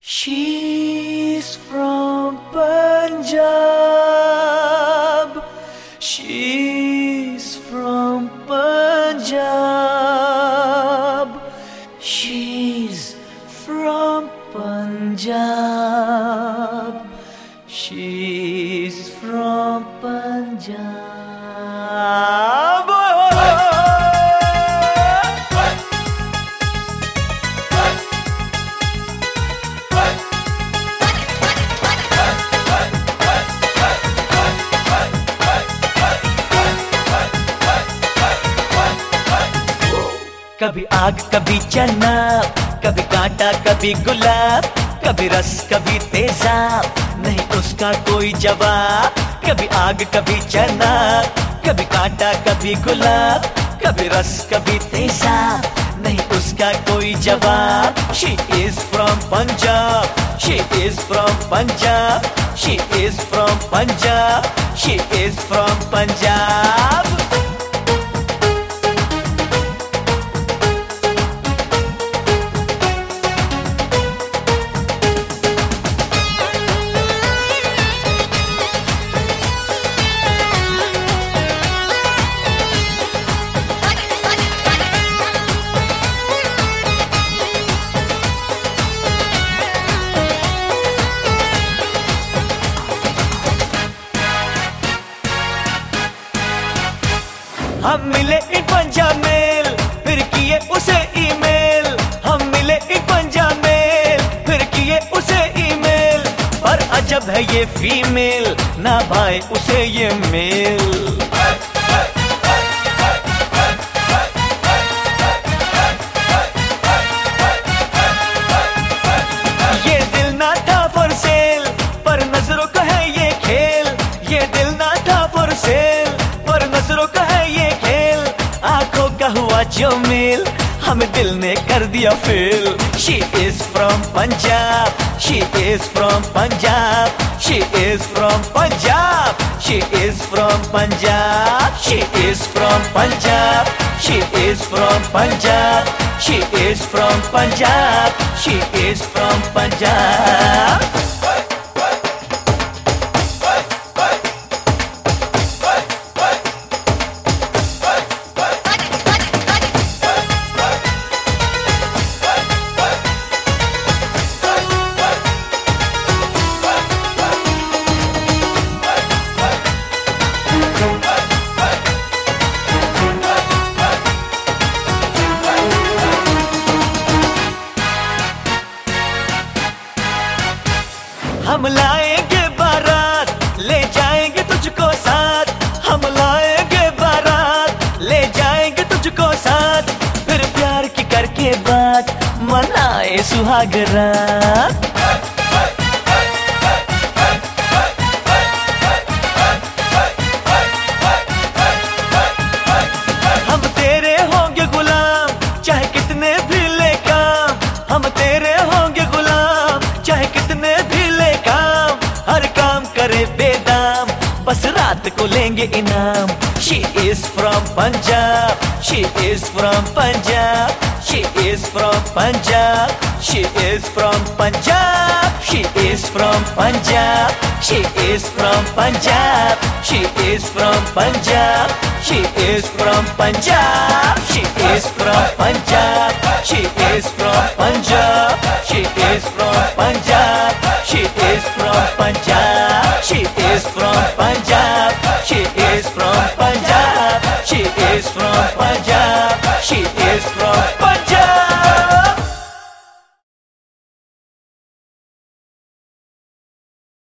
She's from Punjab. She's from Punjab. She's from Punjab. She's from Punjab. कभी आग कभी चना, कभी कांटा कभी गुलाब, कभी रस कभी तेजाब, नहीं उसका कोई जवाब। कभी आग कभी चना, कभी कांटा कभी गुलाब, कभी रस कभी तेजाब, नहीं उसका कोई जवाब। She is from Punjab. She is from Punjab. She is from Punjab. She is from Punjab. हम मिले इन पंजाब मेल, फिर किए उसे ईमेल। हम मिले इन पंजाब मेल, फिर किए उसे ईमेल। पर अजब है ये फीमेल, ना भाई उसे ये मेल। ये दिल ना था फॉर सेल, पर नजरों का है ये खेल। ये दिल ना था फॉर सेल, पर नजरों का है ये खेल। आंखों का हुआ जो मेल, हमें दिल ने कर दिया fail. She is from Punjab. She is from Punjab. She is from Punjab. She is from Punjab. She is from Punjab. She is from Punjab. She is from Punjab. She is from Punjab. हम लाएंगे बारात, ले जाएंगे तुझको साथ। हम लाएंगे बारात, ले जाएंगे तुझको साथ। फिर प्यार की करके बात, मनाए सुहाग रात। हम तेरे होंगे गुलाम, चाहे कितने भी ले काम। हम तेरे होंगे गुलाम, चाहे कितने भी ले काम। हर काम करे बेदाम, बस रात को लेंगे इनाम। She is from Punjab. She is from Punjab. She is from Punjab. She is from Punjab. She is from Punjab. She is from Punjab. She is from Punjab. She is from Punjab. She is from Punjab. She is from Punjab. She is from Punjab. She is from Punjab. She is from Punjab. She is from Punjab. She is from Punjab. She is from